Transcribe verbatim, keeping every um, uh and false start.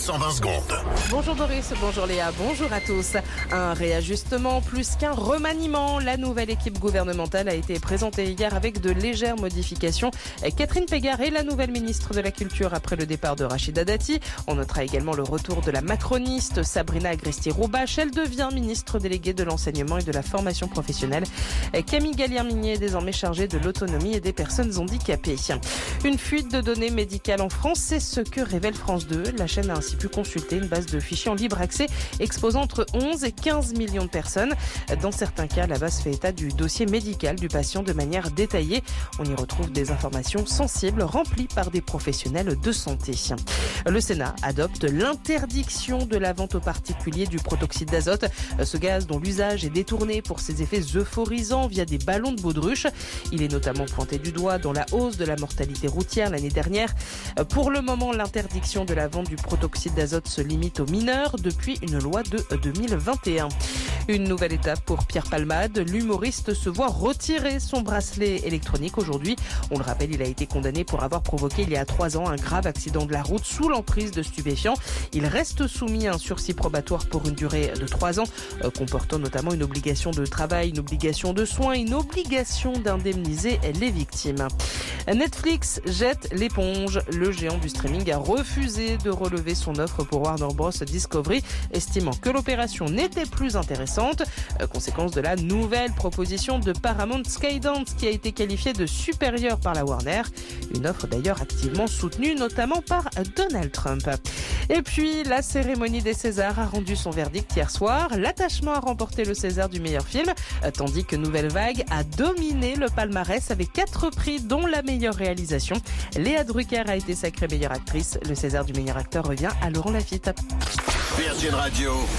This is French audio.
cent vingt secondes. Bonjour Boris, bonjour Léa, bonjour à tous. Un réajustement plus qu'un remaniement. La nouvelle équipe gouvernementale a été présentée hier avec de légères modifications. Catherine Pégard est la nouvelle ministre de la Culture après le départ de Rachida Dati. On notera également le retour de la macroniste Sabrina Agresti-Roubache. Elle devient ministre déléguée de l'enseignement et de la formation professionnelle. Camille Gallière-Mignet est désormais chargée de l'autonomie et des personnes handicapées. Une fuite de données médicales en France, c'est ce que révèle France deux. La chaîne a ainsi pu consulter une base de fichiers en libre accès exposant entre onze et quinze millions de personnes. Dans certains cas, la base fait état du dossier médical du patient de manière détaillée. On y retrouve des informations sensibles remplies par des professionnels de santé. Le Sénat adopte l'interdiction de la vente aux particuliers du protoxyde d'azote, ce gaz dont l'usage est détourné pour ses effets euphorisants via des ballons de baudruche. Il est notamment pointé du doigt dans la hausse de la mortalité routière l'année dernière. Pour le moment, l'interdiction de la vente du protoxyde d'azote se limite aux mineurs depuis une loi de deux mille vingt et un. Une nouvelle étape pour Pierre Palmade. L'humoriste se voit retirer son bracelet électronique aujourd'hui. On le rappelle, il a été condamné pour avoir provoqué il y a trois ans un grave accident de la route sous l'emprise de stupéfiants. Il reste soumis à un sursis probatoire pour une durée de trois ans, euh, comportant notamment une obligation de travail, une obligation de soins, une obligation d'indemniser les victimes. Netflix jette l'éponge. Le géant du streaming a refusé de relever son offre pour Warner Bros. Discovery, estimant que l'opération n'était plus intéressante. Euh, conséquence de la nouvelle proposition de Paramount Skydance qui a été qualifiée de supérieure par la Warner. Une offre d'ailleurs activement soutenue notamment par Donald Trump. Et puis, la cérémonie des Césars a rendu son verdict hier soir. L'attachement a remporté le César du meilleur film, tandis que Nouvelle Vague a dominé le palmarès avec quatre prix, dont la meilleure réalisation. Léa Drucker a été sacrée meilleure actrice. Le César du meilleur acteur revient à Laurent Lafitte. Virgin Radio.